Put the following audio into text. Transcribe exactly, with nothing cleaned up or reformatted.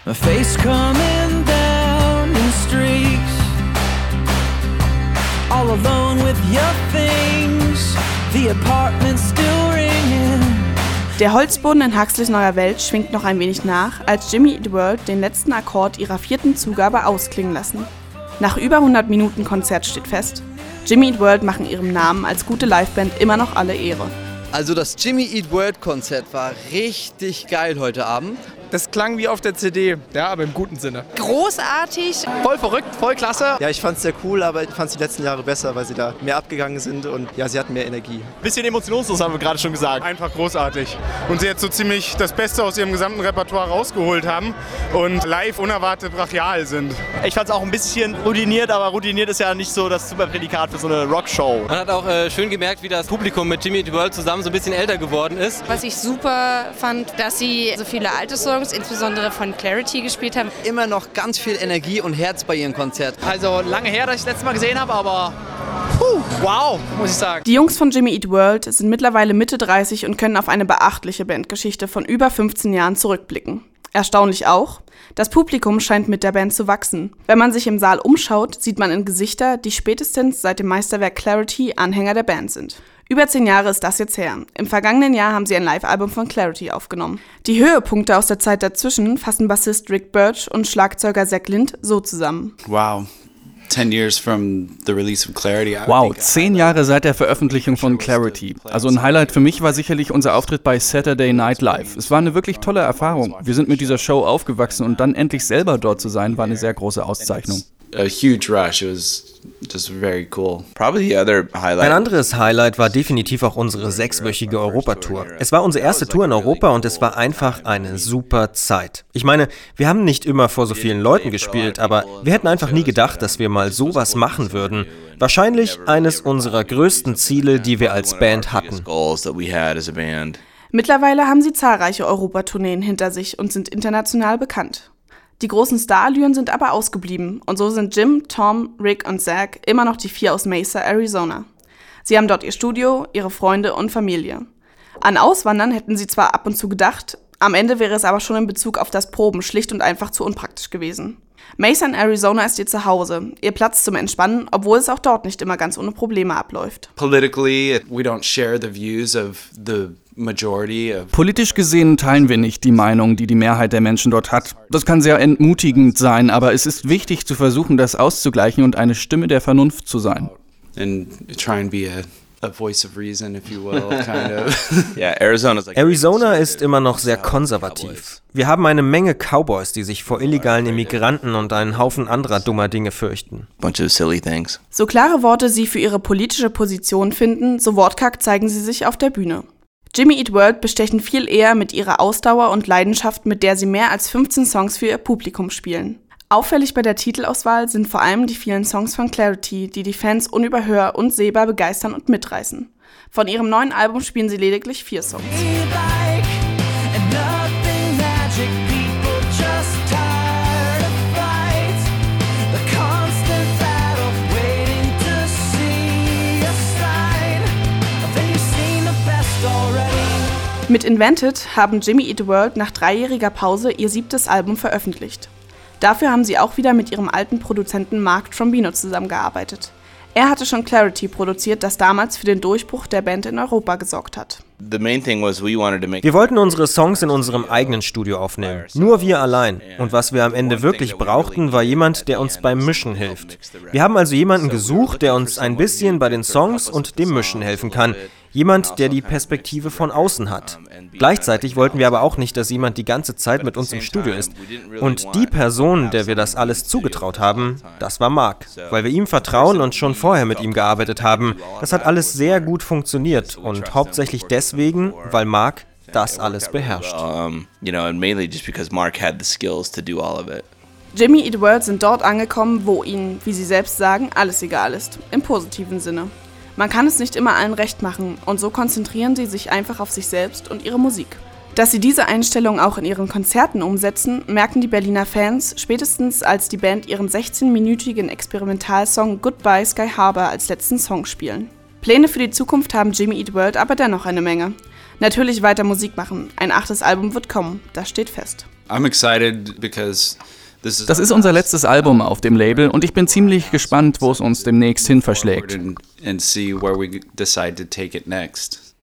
My face coming down in streaks, all alone with your things, the apartment still ringing. Der Holzboden in Huxleys neuer Welt schwingt noch ein wenig nach, als Jimmy Eat World den letzten Akkord ihrer vierten Zugabe ausklingen lassen. Nach über hundert Minuten Konzert steht fest: Jimmy Eat World machen ihrem Namen als gute Liveband immer noch alle Ehre. Also das Jimmy Eat World Konzert war richtig geil heute Abend. Das klang wie auf der C D, ja, aber im guten Sinne. Großartig. Voll verrückt, voll klasse. Ja, ich fand's sehr cool, aber ich fand's die letzten Jahre besser, weil sie da mehr abgegangen sind und ja, sie hatten mehr Energie. Bisschen emotionslos, haben wir gerade schon gesagt. Einfach großartig. Und sie jetzt so ziemlich das Beste aus ihrem gesamten Repertoire rausgeholt haben und live unerwartet brachial sind. Ich fand's auch ein bisschen routiniert, aber routiniert ist ja nicht so das super Prädikat für so eine Rockshow. Man hat auch äh, schön gemerkt, wie das Publikum mit Jimmy Eat World zusammen so ein bisschen älter geworden ist. Was ich super fand, dass sie so viele alte Songs, insbesondere von Clarity, gespielt haben. Immer noch ganz viel Energie und Herz bei ihrem Konzert. Also lange her, dass ich das letzte Mal gesehen habe, aber puh, wow, muss ich sagen. Die Jungs von Jimmy Eat World sind mittlerweile Mitte dreißig und können auf eine beachtliche Bandgeschichte von über fünfzehn Jahren zurückblicken. Erstaunlich auch: Das Publikum scheint mit der Band zu wachsen. Wenn man sich im Saal umschaut, sieht man in Gesichter, die spätestens seit dem Meisterwerk Clarity Anhänger der Band sind. Über zehn Jahre ist das jetzt her. Im vergangenen Jahr haben sie ein Live-Album von Clarity aufgenommen. Die Höhepunkte aus der Zeit dazwischen fassen Bassist Rick Birch und Schlagzeuger Zach Lind so zusammen. Wow. Ten years from the release of Clarity. Wow, zehn Jahre seit der Veröffentlichung von Clarity. Also ein Highlight für mich war sicherlich unser Auftritt bei Saturday Night Live. Es war eine wirklich tolle Erfahrung. Wir sind mit dieser Show aufgewachsen und dann endlich selber dort zu sein, war eine sehr große Auszeichnung. A huge rush. It was just very cool. Probably the other highlight. Ein anderes Highlight war definitiv auch unsere sechswöchige Europatour. Es war unsere erste Tour in Europa und es war einfach eine super Zeit. Ich meine, wir haben nicht immer vor so vielen Leuten gespielt, aber wir hätten einfach nie gedacht, dass wir mal sowas machen würden. Wahrscheinlich eines unserer größten Ziele, die wir als Band hatten. Mittlerweile haben sie zahlreiche Europatourneen hinter sich und sind international bekannt. Die großen Starallüren sind aber ausgeblieben und so sind Jim, Tom, Rick und Zach immer noch die vier aus Mesa, Arizona. Sie haben dort ihr Studio, ihre Freunde und Familie. An Auswandern hätten sie zwar ab und zu gedacht, am Ende wäre es aber schon in Bezug auf das Proben schlicht und einfach zu unpraktisch gewesen. Mesa in Arizona ist ihr Zuhause, ihr Platz zum Entspannen, obwohl es auch dort nicht immer ganz ohne Probleme abläuft. Politically, we don't share the views of the majority of Politisch gesehen teilen wir nicht die Meinung, die die Mehrheit der Menschen dort hat. Das kann sehr entmutigend sein, aber es ist wichtig zu versuchen, das auszugleichen und eine Stimme der Vernunft zu sein. and try and be a A voice of reason, if you will, kind of. Yeah, Arizona's like Arizona ist immer noch sehr konservativ. Wir haben eine Menge Cowboys, die sich vor illegalen Immigranten und einen Haufen anderer dummer Dinge fürchten. Bunch of silly things. So klare Worte sie für ihre politische Position finden, so wortkarg zeigen sie sich auf der Bühne. Jimmy Eat World bestechen viel eher mit ihrer Ausdauer und Leidenschaft, mit der sie mehr als fünfzehn Songs für ihr Publikum spielen. Auffällig bei der Titelauswahl sind vor allem die vielen Songs von Clarity, die die Fans unüberhörbar und sehbar begeistern und mitreißen. Von ihrem neuen Album spielen sie lediglich vier Songs. Mit Invented haben Jimmy Eat World nach dreijähriger Pause ihr siebtes Album veröffentlicht. Dafür haben sie auch wieder mit ihrem alten Produzenten Mark Trombino zusammengearbeitet. Er hatte schon Clarity produziert, das damals für den Durchbruch der Band in Europa gesorgt hat. Wir wollten unsere Songs in unserem eigenen Studio aufnehmen, nur wir allein. Und was wir am Ende wirklich brauchten, war jemand, der uns beim Mischen hilft. Wir haben also jemanden gesucht, der uns ein bisschen bei den Songs und dem Mischen helfen kann. Jemand, der die Perspektive von außen hat. Gleichzeitig wollten wir aber auch nicht, dass jemand die ganze Zeit mit uns im Studio ist. Und die Person, der wir das alles zugetraut haben, das war Mark. Weil wir ihm vertrauen und schon vorher mit ihm gearbeitet haben. Das hat alles sehr gut funktioniert und hauptsächlich deswegen, weil Mark das alles beherrscht. Jimmy Eat World sind dort angekommen, wo ihnen, wie sie selbst sagen, alles egal ist. Im positiven Sinne. Man kann es nicht immer allen recht machen und so konzentrieren sie sich einfach auf sich selbst und ihre Musik. Dass sie diese Einstellung auch in ihren Konzerten umsetzen, merken die Berliner Fans spätestens, als die Band ihren sechzehnminütigen Experimentalsong Goodbye Sky Harbor als letzten Song spielen. Pläne für die Zukunft haben Jimmy Eat World aber dennoch eine Menge. Natürlich weiter Musik machen, ein achtes Album wird kommen, das steht fest. I'm excited because das ist unser letztes Album auf dem Label und ich bin ziemlich gespannt, wo es uns demnächst hin verschlägt. And see where we decide to take it next.